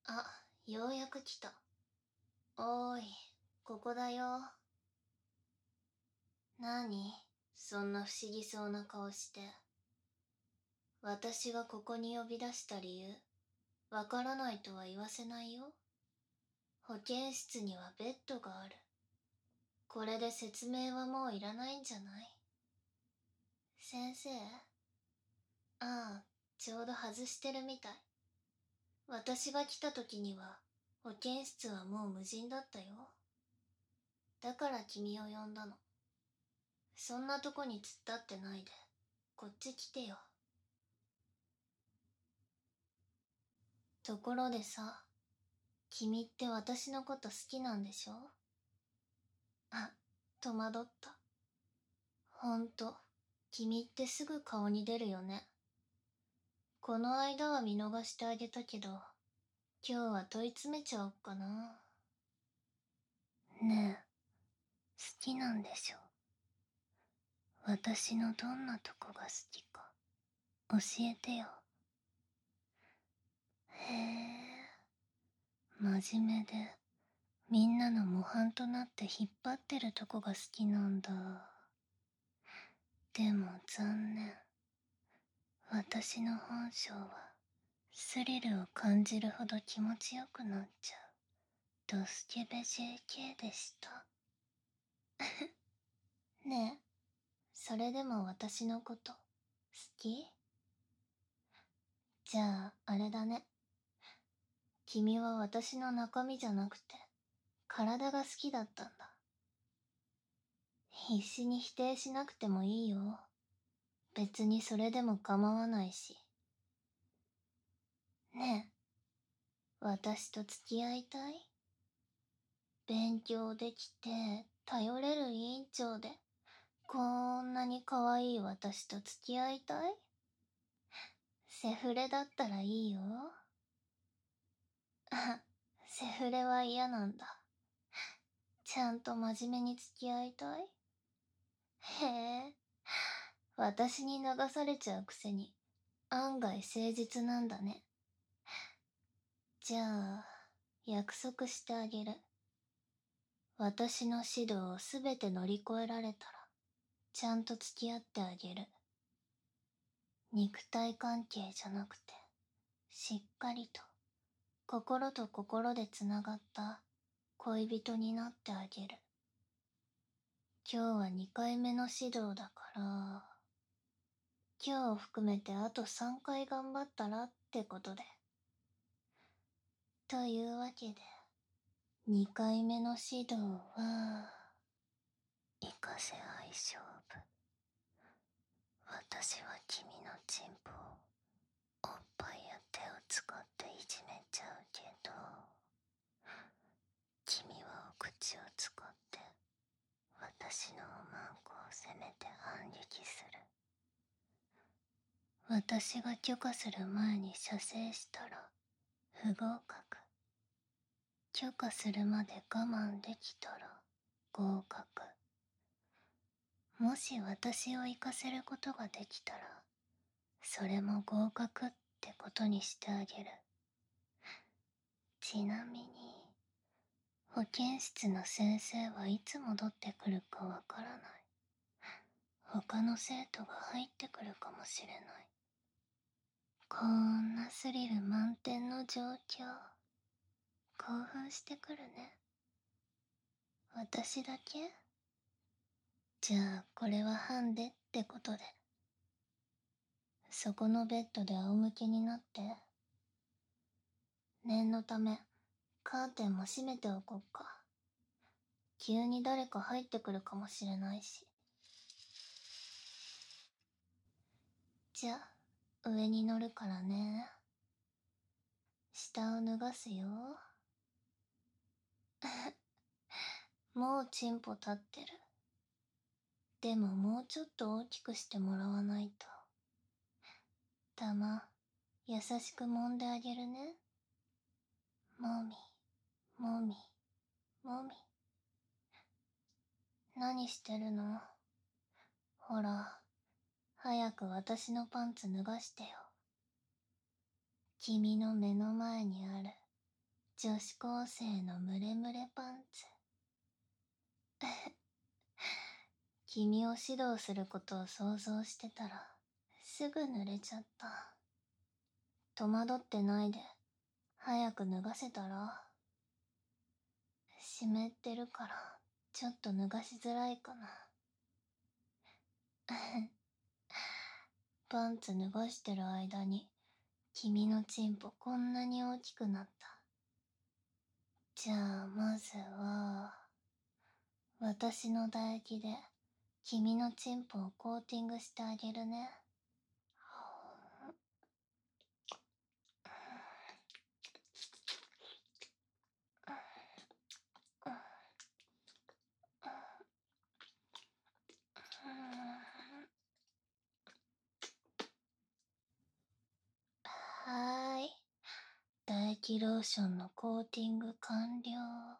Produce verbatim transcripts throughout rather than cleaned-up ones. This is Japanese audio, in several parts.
あ、ようやく来た。おーい、ここだよ。なに、そんな不思議そうな顔して。私がここに呼び出した理由、わからないとは言わせないよ。保健室にはベッドがある。これで説明はもういらないんじゃない？先生？ああ、ちょうど外してるみたい。私が来た時には、保健室はもう無人だったよ。だから君を呼んだの。そんなとこに突っ立ってないで、こっち来てよ。ところでさ、君って私のこと好きなんでしょ？あ、戸惑った。ほんと、君ってすぐ顔に出るよね。この間は見逃してあげたけど、今日は問い詰めちゃおっかな。ねえ、好きなんでしょ？私のどんなとこが好きか、教えてよ。へえ、真面目で、みんなの模範となって引っ張ってるとこが好きなんだ。でも残念。私の本性は、スリルを感じるほど気持ちよくなっちゃう、ドスケベ ジェーケー でした。ねえ、それでも私のこと、好き？じゃあ、あれだね。君は私の中身じゃなくて、体が好きだったんだ。必死に否定しなくてもいいよ。別にそれでも構わないし。ねえ、私と付き合いたい？勉強できて、頼れる委員長で、こんなに可愛い私と付き合いたい？セフレだったらいいよ。あ、セフレは嫌なんだ。ちゃんと真面目に付き合いたい？へえ、私に流されちゃうくせに、案外誠実なんだね。じゃあ、約束してあげる。私の指導をすべて乗り越えられたら、ちゃんと付き合ってあげる。肉体関係じゃなくて、しっかりと、心と心でつながった恋人になってあげる。今日はにかいめの指導だから、今日を含めてあとさんかい頑張ったらってことで。というわけで、にかいめの指導は、行かせ合い勝負。私は君のチンポをおっぱいや手を使っていじめちゃうけど、君はお口を使って私のおまんこを責めて反撃する。私が許可する前に射精したら不合格。許可するまで我慢できたら合格。もし私を行かせることができたら、それも合格ってことにしてあげる。ちなみに、保健室の先生はいつ戻ってくるかわからない。他の生徒が入ってくるかもしれない。こんなスリル満点の状況、興奮してくるね。私だけ？じゃあこれはハンデってことで。そこのベッドで仰向けになって。念のため、カーテンも閉めておこうか。急に誰か入ってくるかもしれないし。じゃあ、上に乗るからね。下を脱がすよ。もうチンポ立ってる。でももうちょっと大きくしてもらわないと。たま、優しく揉んであげるね。もみ、もみ、もみ。何してるの？ほら、早く私のパンツ脱がしてよ。君の目の前にある女子高生のムレムレパンツ。君を指導することを想像してたら、すぐ濡れちゃった。戸惑ってないで、早く脱がせたら。湿ってるから、ちょっと脱がしづらいかな。パンツ脱がしてる間に、君のチンポこんなに大きくなった。じゃあまずは、私の唾液で、君のチンポをコーティングしてあげるね。はーい。唾液ローションのコーティング完了。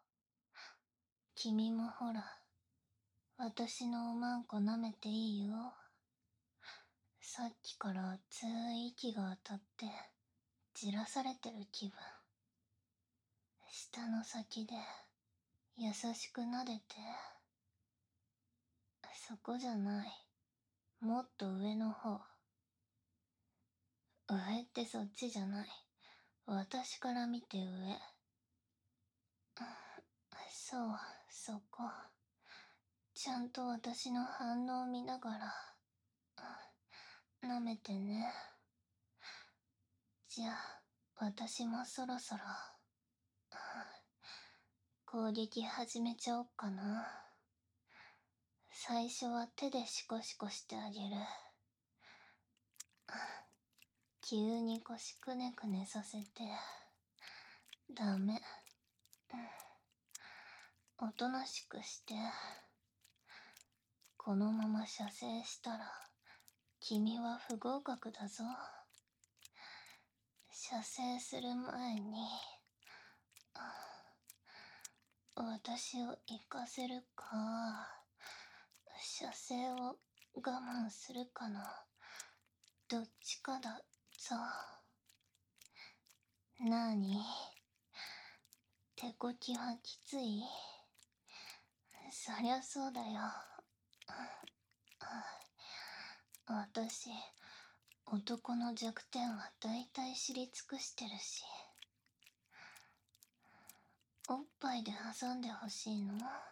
君もほら、私のおまんこ舐めていいよ。さっきから熱い息が当たって、じらされてる気分。舌の先で、優しく撫でて。そこじゃない。もっと上の方。上ってそっちじゃない。私から見て上。そう、そこ。ちゃんと私の反応見ながら、舐めてね。じゃあ、私もそろそろ、攻撃始めちゃおっかな。最初は手でシコシコしてあげる。急に腰くねくねさせて。ダメ。おとなしくして。このまま射精したら、君は不合格だぞ。射精する前に、私を行かせるか、射精を我慢するかの、どっちかだぞ。なーに、手こきはきつい？そりゃそうだよ。私、男の弱点は大体知り尽くしてるし。おっぱいで挟んでほしいの？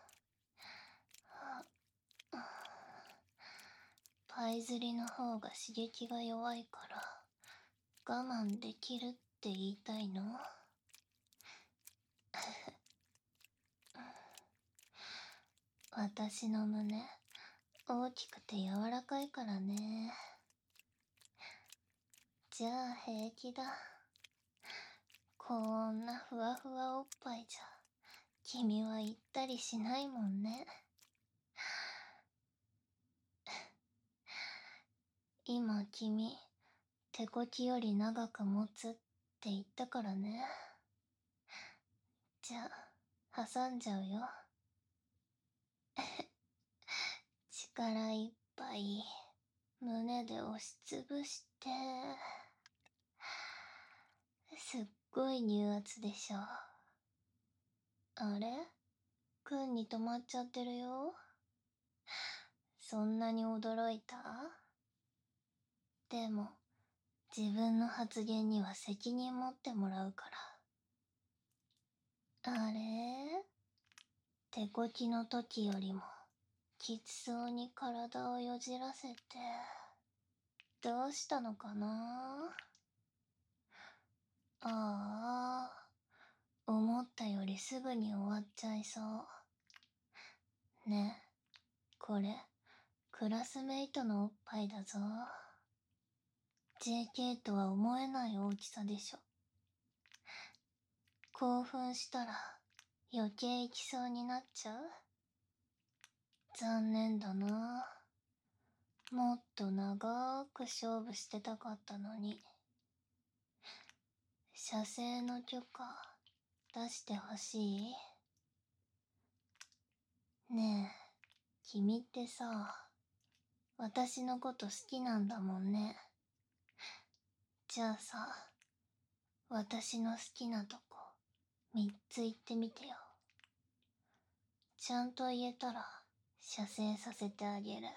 パイ釣りの方が刺激が弱いから我慢できるって言いたいの？私の胸大きくて柔らかいからね。じゃあ平気だ。こんなふわふわおっぱいじゃ君は行ったりしないもんね。今君、手こきより長く持つって言ったからね。じゃあ、挟んじゃうよ。力いっぱい、胸で押しつぶして。すっごい乳圧でしょ。あれ？くんに止まっちゃってるよ。そんなに驚いた？でも、自分の発言には責任持ってもらうから。あれ？手こきの時よりも、きつそうに体をよじらせて、どうしたのかな？ああ、思ったよりすぐに終わっちゃいそう。ねえ、これ、クラスメイトのおっぱいだぞ。ジェーケー とは思えない大きさでしょ。興奮したら余計行きそうになっちゃう？残念だな。もっと長く勝負してたかったのに。射精の許可出してほしい？ねえ、君ってさ、私のこと好きなんだもんね。じゃあさ、私の好きなとこみっつ言ってみてよ。ちゃんと言えたら射精させてあげる。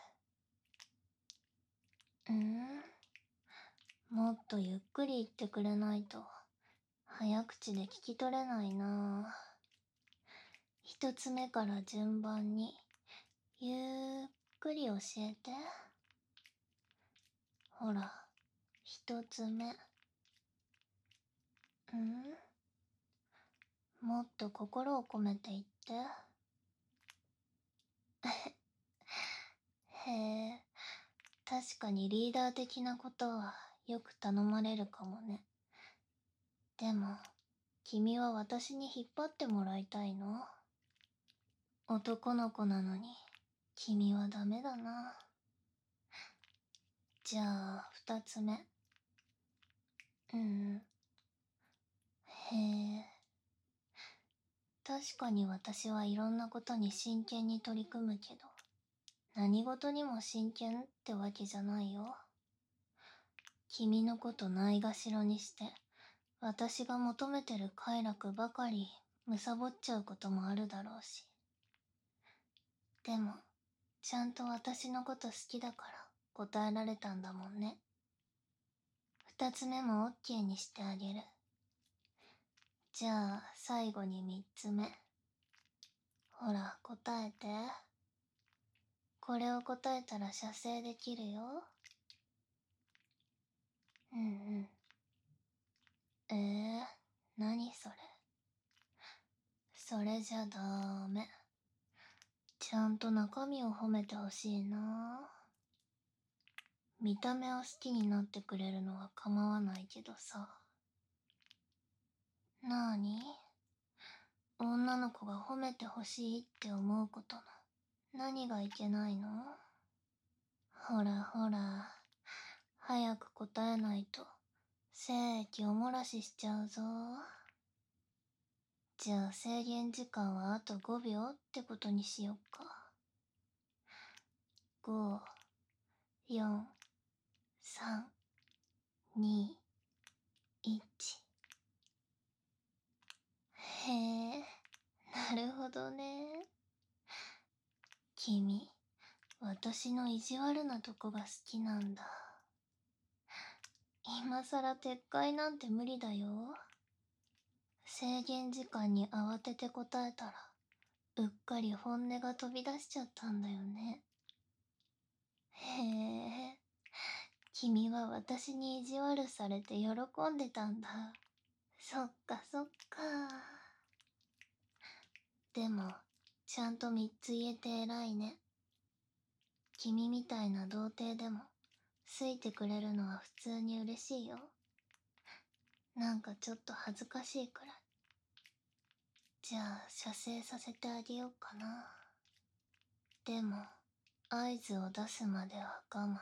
ん？もっとゆっくり言ってくれないと早口で聞き取れないな。一つ目から順番にゆっくり教えて。ほら、一つ目。ん？もっと心を込めて言って。へえ、確かにリーダー的なことはよく頼まれるかもね。でも、君は私に引っ張ってもらいたいの？男の子なのに、君はダメだな。じゃあ、二つ目。うん。へえ。確かに私はいろんなことに真剣に取り組むけど、何事にも真剣ってわけじゃないよ。君のことないがしろにして、私が求めてる快楽ばかり貪っちゃうこともあるだろうし。でも、ちゃんと私のこと好きだから答えられたんだもんね。二つ目もオッケーにしてあげる。じゃあ、最後に三つ目。ほら、答えて。これを答えたら射精できるよ。うんうん。えー、何それ。それじゃダメ。ちゃんと中身を褒めてほしいな。見た目を好きになってくれるのは構わないけどさ。なーに？女の子が褒めてほしいって思うことの何がいけないの？ほらほら、早く答えないと精液お漏らししちゃうぞ。じゃあ制限時間はあとごびょうってことにしよっか。ご、よん、さん、に、いち。へえ、なるほどね。君、私の意地悪なとこが好きなんだ。今さら撤回なんて無理だよ。制限時間に慌てて答えたら、うっかり本音が飛び出しちゃったんだよね。へえ、君は私に意地悪されて喜んでたんだ。そっかそっか。でも、ちゃんと三つ言えて偉いね。君みたいな童貞でも、好いてくれるのは普通に嬉しいよ。なんかちょっと恥ずかしいくらい。じゃあ、射精させてあげようかな。でも、合図を出すまでは我慢。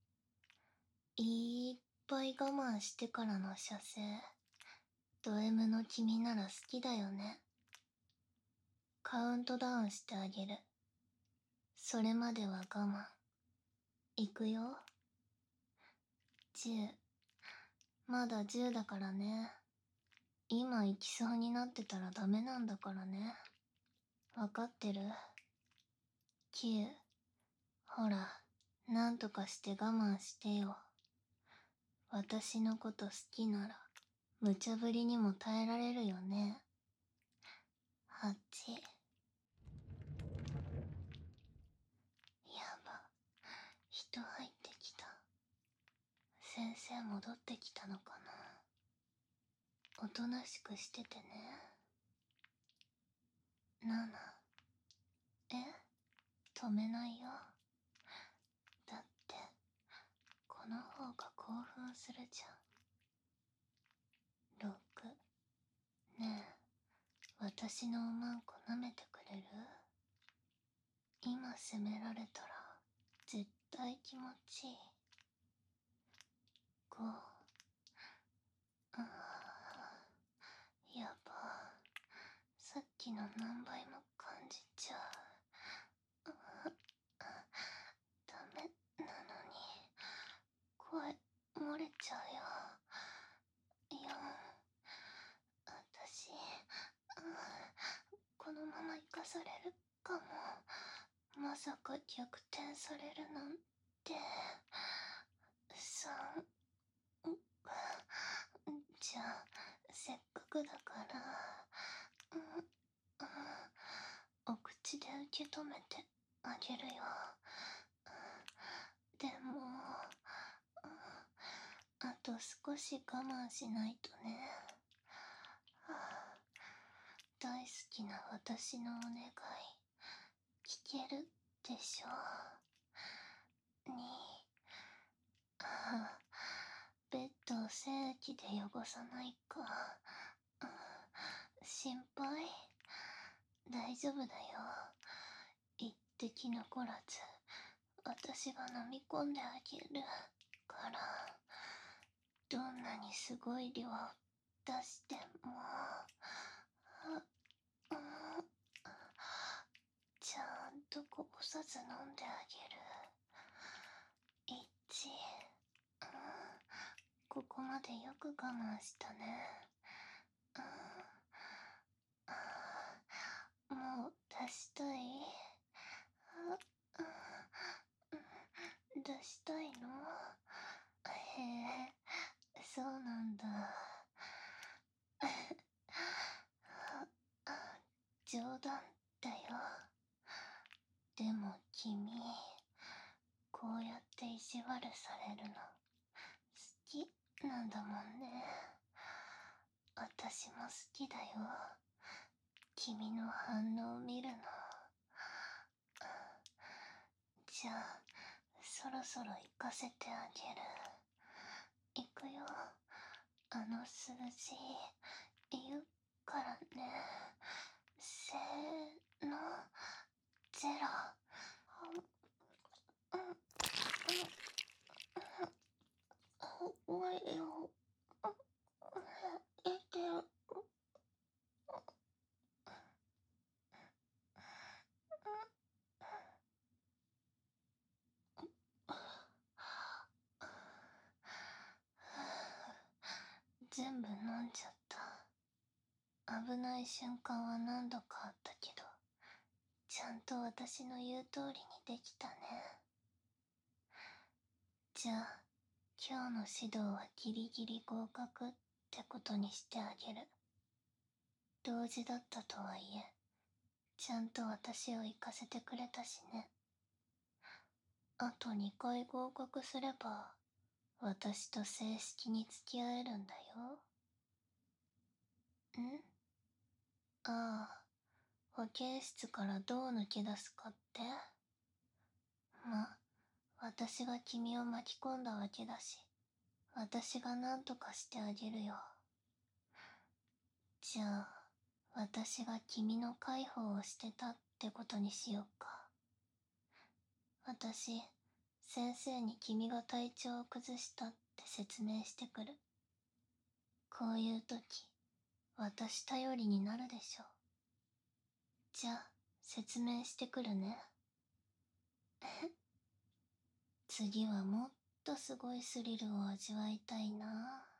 いっぱい我慢してからの射精。ド M の君なら好きだよね。カウントダウンしてあげる。それまでは我慢。いくよ。じゅう。まだじゅうだからね。今行きそうになってたらダメなんだからね。わかってる？ きゅう。ほら、なんとかして我慢してよ。私のこと好きなら、無茶ぶりにも耐えられるよね。はち。やば、人入ってきた。先生戻ってきたのかな。おとなしくしててね。なな。え？止めないよ。だって、この方が興奮するじゃん。ろく。ねえ、私のおまんこ舐めてくれる？今責められたら、絶対気持ちいい。ご。あー、やば。さっきの何倍も感じちゃう。ダメなのに、声漏れちゃうよ。よん。私、 されるかも。まさか逆転されるなんて。さん、じゃあ、せっかくだから、うん、お口で受け止めてあげるよ。でも、あと少し我慢しないとね。大好きな私のお願い、聞けるでしょ。に、あ、ベッドを精液で汚さないか。心配？大丈夫だよ。一滴残らず、私が飲み込んであげるから。どんなにすごい量出しても、ちゃんとこぼさず飲んであげる。一、ここまでよく我慢したね。もう出したい？出したいの？へえ、そうなんだ。冗談だよ。でも君、こうやって意地悪されるの好きなんだもんね。私も好きだよ。君の反応を見るの。じゃあ、そろそろ行かせてあげる。行くよ。あの数字、言うからね。せーの、ゼロ。怖いよ。えてよ。全部飲んじゃった。危ない瞬間は何度かあったけど、ちゃんと私の言う通りにできたね。じゃあ、今日の指導はギリギリ合格ってことにしてあげる。同時だったとはいえ、ちゃんと私を行かせてくれたしね。あとにかい合格すれば、私と正式に付き合えるんだよ。ん？ああ、保健室からどう抜け出すかって？ま、私が君を巻き込んだわけだし、私が何とかしてあげるよ。じゃあ、私が君の介抱をしてたってことにしようか。私、先生に君が体調を崩したって説明してくる。こういう時、私頼りになるでしょ。じゃあ、説明してくるね。次はもっとすごいスリルを味わいたいな。